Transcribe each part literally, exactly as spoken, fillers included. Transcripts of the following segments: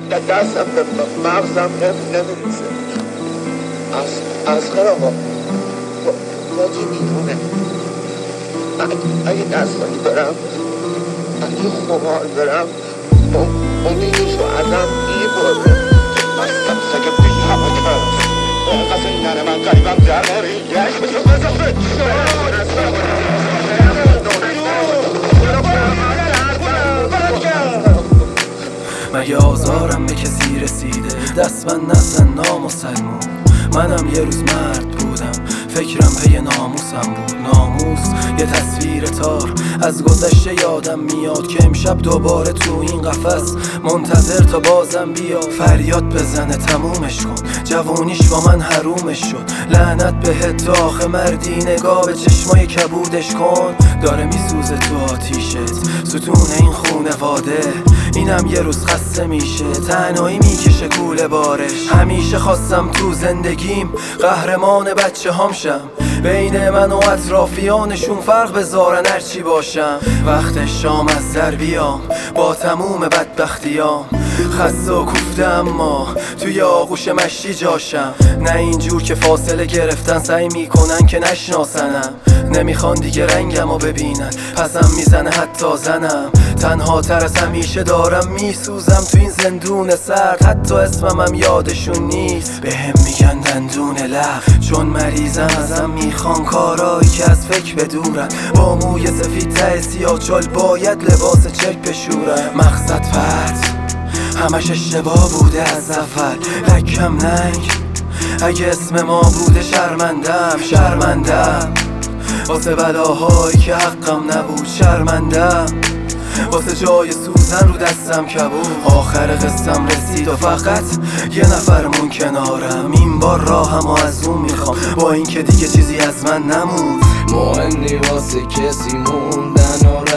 دستم به مغزم نمیریزه. از خیلی آقا باجی میدونه اگه دستانی برم، اگه خمار برم، امیدشو ازم میبره. بستم سگه بی همه کرد قصد نره من قریبم در نریگش بشو بزا مگه آزارم به کسی رسیده؟ دست من نزن نامسلمون. منم یه روز مرد بودم، فکرم پی ناموسم بود. ناموس یه تصویر تار از گذشته یادم میاد که امشب دوباره تو این قفس منتظر تا بازم بیا فریاد بزنه تمومش کن. جوونیش با من حرومش شد، لعنت بهت تو آخه مردی. نگاه به چشمای کبودش کن، داره میسوزه تو آتیشت ستون این خونواده. اینم یه روز خسته میشه، تنهایی میکشه کوله بارش. همیشه خواستم تو زندگیم قهرمان بچه هامشم، بین من و اطرافیانشون فرق بذارن هرچی باشم. وقت شام از در بیام با تموم بدبختیام، خسته و کوفته اما توی آغوش مشتی جاشم. نه اینجور که فاصله گرفتن سعی میکنن که نشناسنم، نمیخوان دیگه رنگمو ببینن پسم میزنه حتی زنم. تنها تر از همیشه دارم میسوزم تو این زندون سرد، حتی اسمم هم یادشون نیست. به هم میگن دندون لق چون مریضم، ازم میخوان کارایی که از فکر بدورن. با موی سفید ته سیاه چال باید لباس چرک بشورن. مقصد پرت همش اشتباه بوده از اول، لکم ننگ اگه اسم ما بوده شرمندم. شرمندم واسه بلاهایی که حقم نبود، شرمندم واسه جای سوزن رو دستم کبود. آخر قصم رسید و فقط یه نفرمون کنارم. این بار راهم و از اون میخوام با این که دیگه چیزی از من نمون. مهم نی واسه کسی موندن و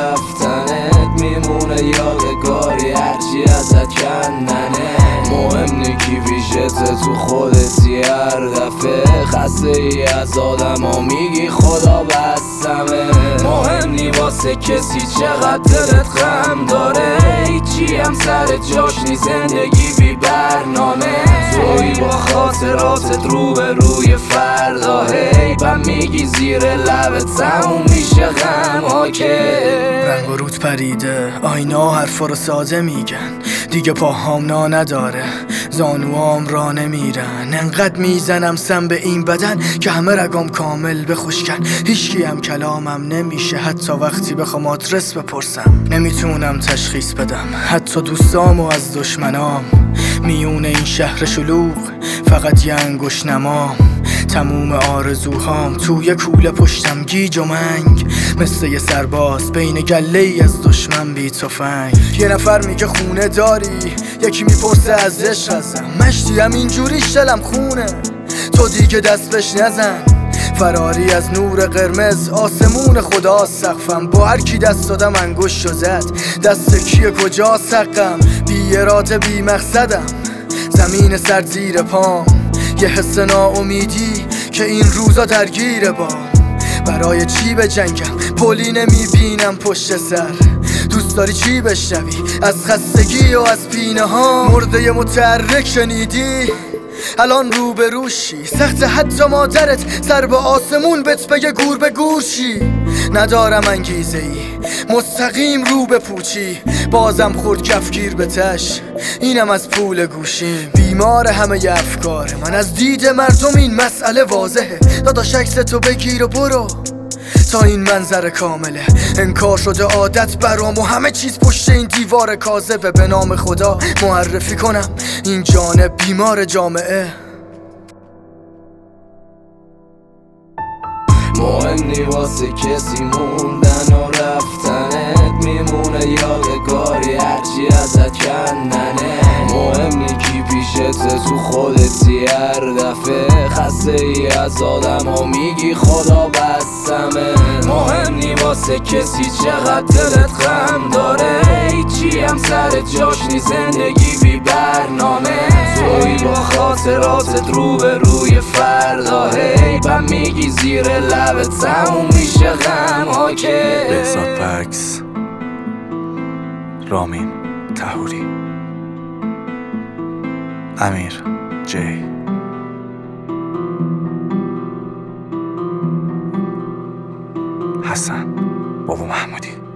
رفتنت، میمونه یادگاری هرچی ازت کندنه. مهم نی کی پیشته تو خودتی، هر دفعه خسته ای از آدم ها میگی خدا بستمه. مهم نی واسه کسی چقدر دلت غم داره، هیچی هم سر جاش نی زندگی بی برنامه. توی با خاطراتت رو به روی فردا، هی بم میگی زیر لبت تموم میشه غم ها که رنگ و رود پریده، آینا حرفا رو ساده میگن. دیگه پاهام نا نداره، زانوام را نمیرن. انقدر میزنم سم به این بدن که همه رگام کامل بخشکن. هیچکی هم کلامم نمیشه حتی وقتی بخوام آدرس بپرسم. نمیتونم تشخیص بدم حتی دوستام و از دشمنام. میون این شهر شلوغ فقط یه انگوش نمام. تموم آرزوهام توی کوله پشتم گیج و منگ، مثل یه سرباز بین گله ای از دشمن بی تفنگ. یه نفر میگه خونه داری، یکی میپرسه از عشق ازم. مشتی هم اینجوری شلم خونه، تو دیگه دست بهش نزن. فراری از نور قرمز آسمون خدا سقفم. با هر کی دست دادم انگوش شو زد، دست کیه کجا سقم. بی اراده بی مقصدم، زمین سر زیر پام. یه حس ناامیدی که این روزا درگیر با. برای چی به جنگم پلی نمیبینم پشت سر. دوست داری چی بشنوی از خستگی و از پینه ها؟ مرده متحرک شنیدی الان رو به روشی. سخت حتی مادرت سر به آسمون بهت بگه گور به گورشی. ندارم انگیزه ای مستقیم رو به پوچی، بازم خورد کفگیر به تش. اینم از پول گوشیم، بیمار همه ی افکار من. از دید مردم این مسئله واضحه، داداش عکس تو بگیر و برو تا این منظر کامله. انکار شده عادت برام و همه چیز پشت این دیوار کاذبه. به نام خدا معرفی کنم این جان بیمار جامعه. مهم نی واسه کسی موندن و رفتنت، میمونه یادگاری هرچی ازت کندنه. مهم نی کی پیشته تو خودتی، هر دفعه خسته ای از آدم ها میگی خدا بستمه. مهم نی واسه کسی چقدر دلت غم داره، هیچی هم سر جاش نی زندگی بی برنامه. توی با خاطراتت رو به روی فردا، هی بم میگی زیر لبت تموم میشه غم ها که بهزاد پکس، رامین طهوری. امیر جی. حسن بابا محمودی.